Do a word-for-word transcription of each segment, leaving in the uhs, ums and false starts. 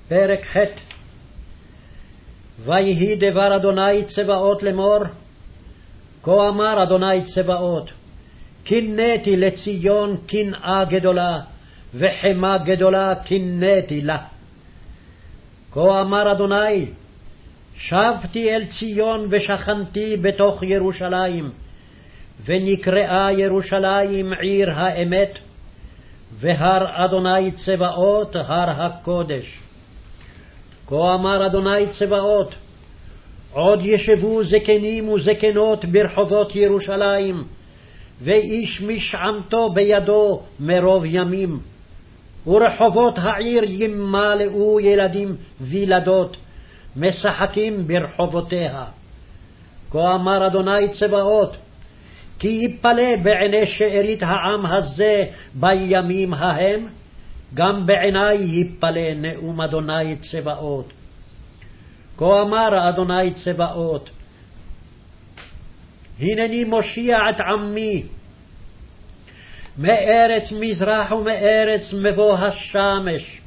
פרק ח'. ויהי דבר אדוני צבאות לאמור, כה אמר אדוני צבאות, קינאתי לציון קנאה גדולה, וחמה גדולה קינאתי לה. כה אמר אדוני, שבתי אל ציון ושכנתי בתוך ירושלים, ונקראה ירושלים עיר האמת, והר אדוני צבאות הר הקודש. כה אמר אדוני צבאות, עוד ישבו זקנים וזקנות ברחובות ירושלים, ואיש משענתו בידו מרוב ימים, ורחובות העיר ימלאו ילדים וילדות, משחקים ברחובותיה. כה אמר אדוני צבאות, כי יפלא בעיני שארית העם הזה בימים ההם, גם בעיני יפלא נאום אדוני צבאות. כה אמר אדוני צבאות, הנני מושיע את עמי מארץ מזרח ומארץ מבוא השמש,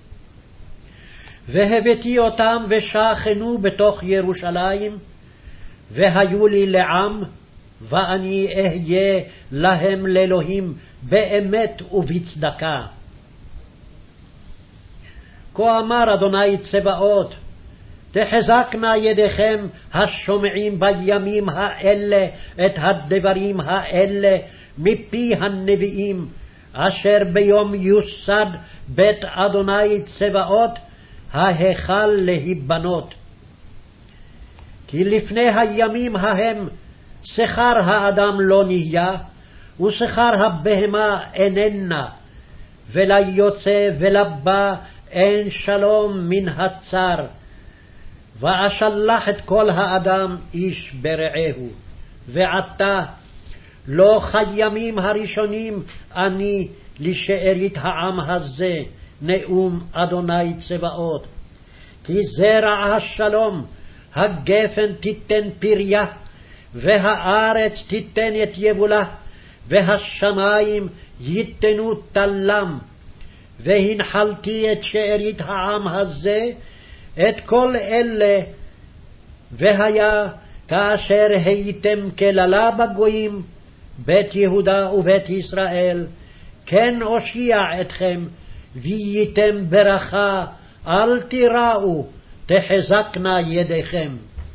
והבאתי אותם ושכנו בתוך ירושלים, והיו לי לעם, ואני אהיה להם לאלוהים באמת ובצדקה. כה אמר אדוני צבאות, תחזקנה ידיכם השומעים בימים האלה את הדברים האלה מפי הנביאים, אשר ביום יוסד בית אדוני צבאות ההיכל להיבנות. כי לפני הימים ההם שכר האדם לא נהיה, ושכר הבהמה איננה, וליוצא ולבא אין שלום מן הצר. ואשלח את כל האדם איש ברעהו, ועתה לא כימים הראשונים אני לשארית העם הזה, נאום אדוני צבאות. כי זרע השלום הגפן תיתן פריה, והארץ תיתן את יבולה, והשמיים ייתנו תלם. והנחלתי את שארית העם הזה, את כל אלה, והיה כאשר הייתם כללה בגויים, בית יהודה ובית ישראל, כן אושיע אתכם, וייתם ברכה, אל תיראו, תחזקנה ידיכם.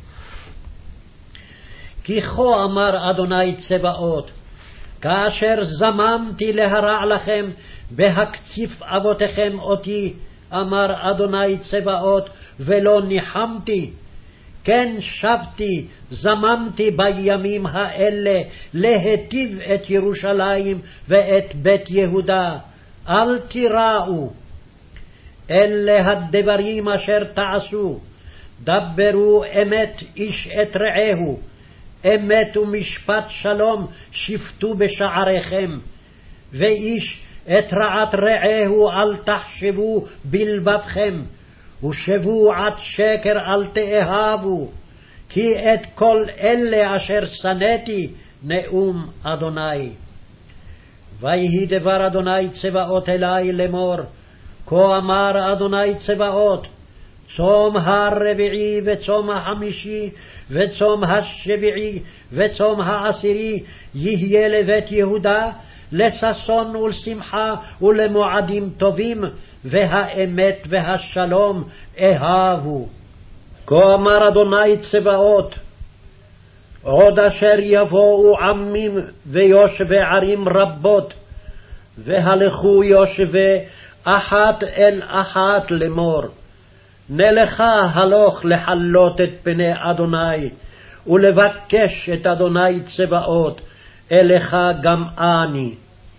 כי כה אמר אדוני צבאות, כאשר זממתי להרע לכם בהקציף אבותיכם אותי, אמר אדוני צבאות, ולא ניחמתי, כן שבתי, זממתי בימים האלה להטיב את ירושלים ואת בית יהודה, אל תיראו. אלה הדברים אשר תעשו, דברו אמת איש את רעהו, אמת ומשפט שלום שפטו בשעריכם, ואיש את רעת רעהו אל תחשבו בלבבכם, ושבו עד שקר אל תאהבו, כי את כל אלה אשר שנאתי, נאום אדוני. ויהי דבר אדוני צבאות אלי לאמור, כה אמר אדוני צבאות, צום הרביעי וצום החמישי וצום השביעי וצום העשירי יהיה לבית יהודה לששון ולשמחה ולמועדים טובים, והאמת והשלום אהבו. כה אמר אדוני צבאות, עוד אשר יבואו עמים ויושבי ערים רבות, והלכו יושבי אחת אל אחת לאמור, נלכה הלוך לחלות את פני אדוני, ולבקש את אדוני צבאות, אליך גם אני.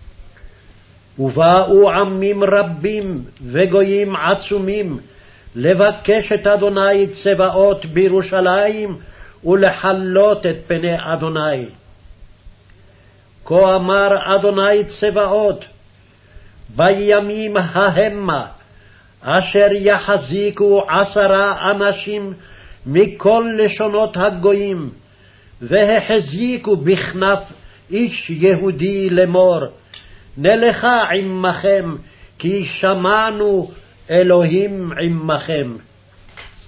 ובאו עמים רבים וגויים עצומים, לבקש את אדוני צבאות בירושלים, ולחלות את פני אדוני. כה אמר אדוני צבאות, בימים ההמה, אשר יחזיקו עשרה אנשים מכל לשונות הגויים, והחזיקו בכנף איש יהודי לאמור, נלכה עמכם, כי שמענו אלוהים עמכם.